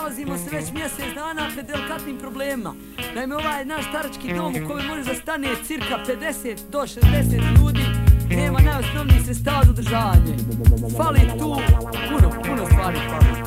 nalazimo se već mjesec dana pred delikatnim problemima. Naime, ovaj naš starački dom u kojem može da stane cirka 50 do 60 ljudi nema najosnovnijih sredstava za održavanje. Fali tu puno stvari.